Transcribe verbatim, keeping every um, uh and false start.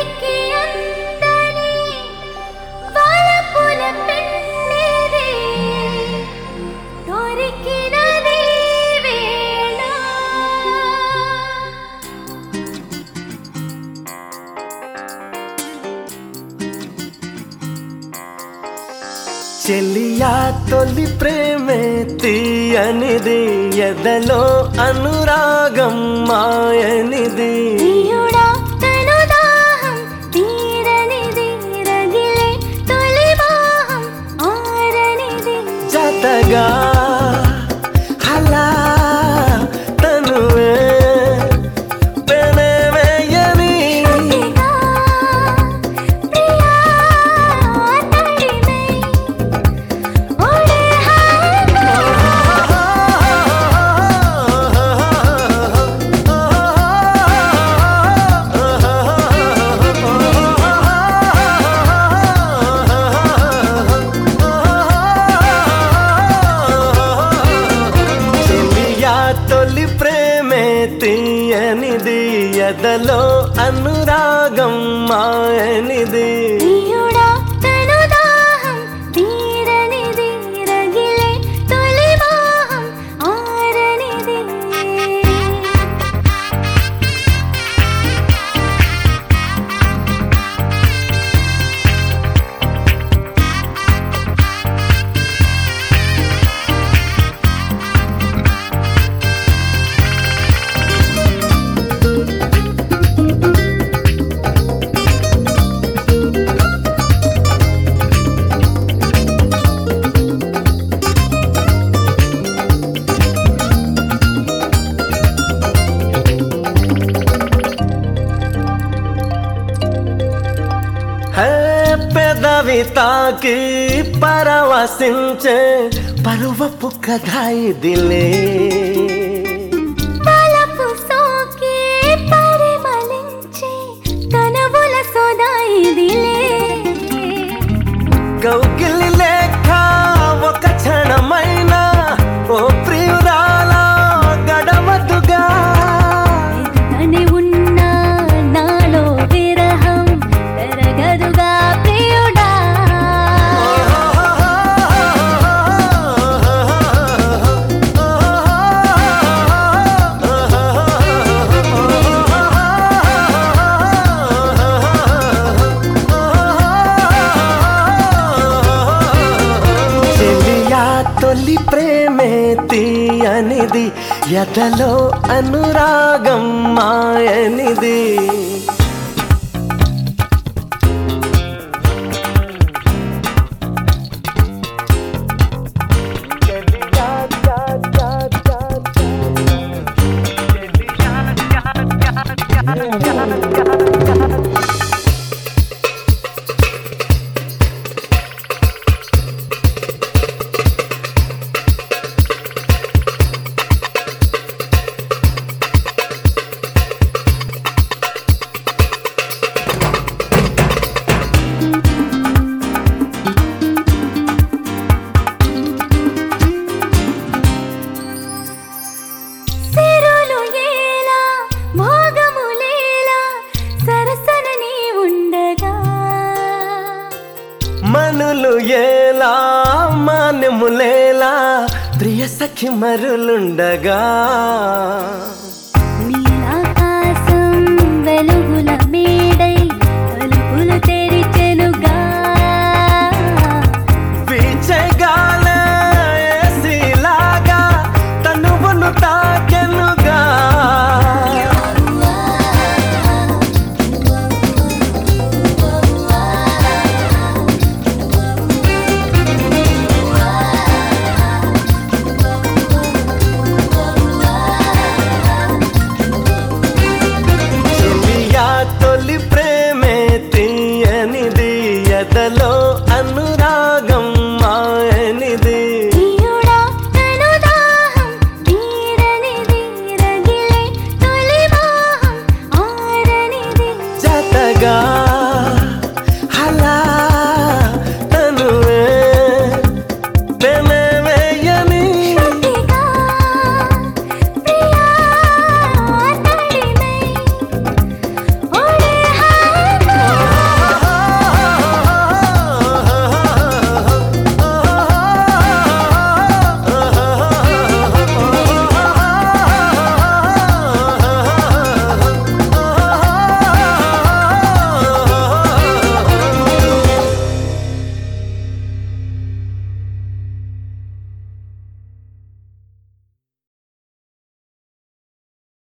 చెలియా తొలి ప్రేమే తీయనిది ఎదలో అనురాగం మాయనిది జతగా హలా తనువే పెనవేయని తొలి ప్రేమే తీయనిది ఎదలో అనురాగం మాయనిది పెదవి తాకి పరవశించే పరువపు కథ ఇదిలే తలపు సోకి పరిమళించే కనవుల సోదా ఇదిలే కౌగిలి లేక ఒక క్షణమైన ఓ ప్రియురాల గడవదుగా తనే ఉన్నా నాలో విరహం తరగదుగా ప్రియుడా చెలియా తొలి ప్రేమే తీయనిది ఎదలో అనురాగం మాయనిది సిరులు ఏలా భోగములేలా సరసన నీ ఉండగా మనులు ఏలా మాన్యములేలా ప్రియ సఖి మరులుండగా నీలాకాశం వెలుగుల మేడై తలుపులు తెరిచెనుగా వీచగాలే ఏసీలాగా తనువును తాకెనుగా చెలియా తొలి ప్రేమే తీయనిది ఎదలో అనురాగం మాయనిది ప్రియుడా తను దాహం తీరనిది రగిలే తొలి మోహం ఆరనిది జతగా